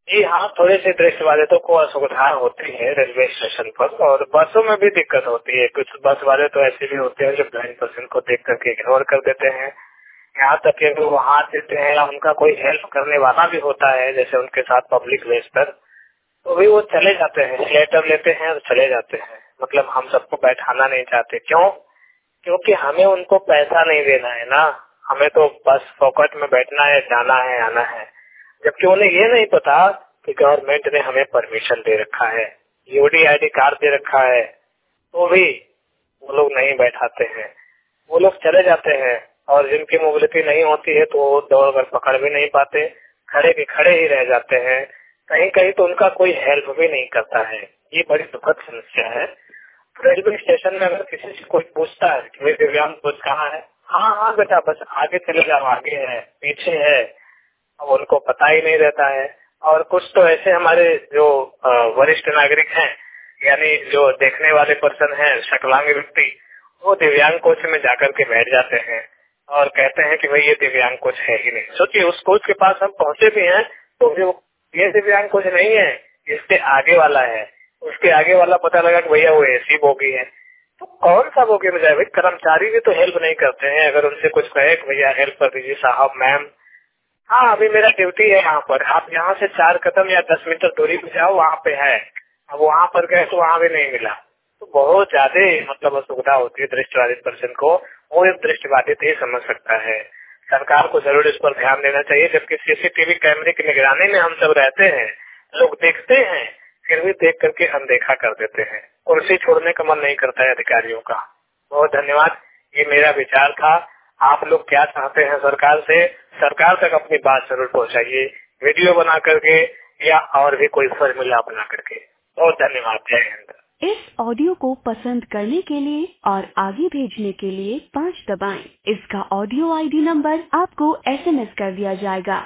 जी हाँ, थोड़े से दृष्टिबाधितों को असुविधा होती है रेलवे स्टेशन पर, और बसों में भी दिक्कत होती है। कुछ बस वाले तो ऐसे भी होते हैं जो ब्लाइंड पर्सन को देख करके इग्नोर कर देते हैं। यहाँ तक कि अगर वो हाथ देते हैं या उनका कोई हेल्प करने वाला भी होता है, जैसे उनके साथ पब्लिक प्लेस पर, तो भी वो चले जाते हैं, लेटर लेते हैं और चले जाते हैं। मतलब हम सबको बैठाना नहीं चाहते। क्यों? क्योंकि हमें उनको पैसा नहीं देना है ना, हमें तो बस फोकट में बैठना है, जाना है, आना है। जबकि उन्हें ये नहीं पता कि गवर्नमेंट ने हमें परमिशन दे रखा है, यूडी आईडी कार्ड दे रखा है, तो भी वो लोग नहीं बैठाते हैं, वो लोग चले जाते हैं। और जिनकी मोबिलिटी नहीं होती है तो वो दौड़ कर पकड़ भी नहीं पाते, खड़े के खड़े ही रह जाते हैं। कहीं कहीं तो उनका कोई हेल्प भी नहीं करता है। ये बड़ी दुखद समस्या है। रेलवे स्टेशन में अगर किसी से कोई पूछता है कि भाई दिव्यांग कोच कहाँ है, हाँ हाँ बेटा बस आगे चले जाओ, आगे है, पीछे है, अब उनको पता ही नहीं रहता है। और कुछ तो ऐसे हमारे जो वरिष्ठ नागरिक हैं, यानी जो देखने वाले पर्सन हैं, शकलांग व्यक्ति, वो दिव्यांग कोच में जाकर के बैठ जाते हैं और कहते हैं कि भाई ये दिव्यांग कोच है ही नहीं। सोचिए, उस कोच के पास हम पहुंचे भी हैं तो भी ये दिव्यांग कोच नहीं है, इसके आगे वाला है। उसके आगे वाला पता लगा कि भैया वो एसी बोगी है। तो कौन सा बोगी में जाए भाई? कर्मचारी भी तो हेल्प नहीं करते हैं। अगर उनसे कुछ कहे कि भैया हेल्प कर दीजिए साहब, मैम, हाँ अभी मेरा ड्यूटी है यहाँ पर, आप यहाँ से 4 कदम या 10 मीटर दूरी पे जाओ, वहाँ पे है। अब वहाँ पर गए तो वहाँ भी नहीं मिला। तो बहुत ज्यादा मतलब असुविधा होती है दृष्टिबाधित पर्सन को। वो एक दृष्टिबाधित ही समझ सकता है। सरकार को जरूर इस पर ध्यान देना चाहिए। जबकि सीसीटीवी कैमरे की निगरानी में हम सब रहते हैं, लोग देखते हैं, फिर भी देख करके अनदेखा कर देते हैं। कुर्सी छोड़ने का मन नहीं करता है अधिकारियों का। बहुत धन्यवाद, ये मेरा विचार था। आप लोग क्या चाहते हैं सरकार से? सरकार तक अपनी बात जरूर पहुंचाइए, वीडियो बना करके या और भी कोई फॉर्मूला बना करके। बहुत धन्यवाद। जय हिंद। इस ऑडियो को पसंद करने के लिए और आगे भेजने के लिए 5 दबाएं। इसका ऑडियो आईडी नंबर आपको SMS कर दिया जाएगा।